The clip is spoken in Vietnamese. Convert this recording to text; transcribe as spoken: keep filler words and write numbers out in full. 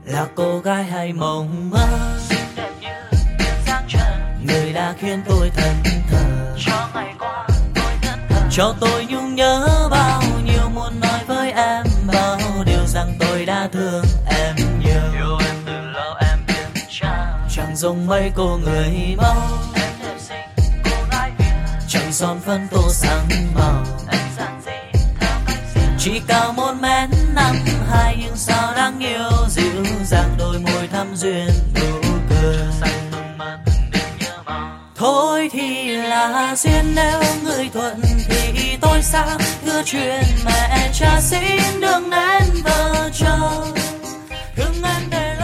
là cô gái hay mộng mơ, đẹp như tiếng giang trần, người đã khiến tôi thẫn thờ. cho ngày qua tôi thẫn thờ, Cho tôi nhung nhớ bao nhiêu, muốn nói với em bao điều rằng tôi đã thương em nhiều. yêu em từ lâu em biết chăng, Chẳng giống mấy cô người mẫu, em đẹp xinh cô gái Việt, chẳng son phấn tô sáng màu. em giản dị theo cách riêng, Chỉ cao một mét năm hai nhưng sao đáng yêu, dịu dàng đôi môi thắm duyên nụ cười. xanh mừng mà từng đêm nhớ mong. Thôi thì là duyên, nếu người thuận thì tôi sao hứa chuyện mẹ cha xin đừng nên vợ chồng, thương em để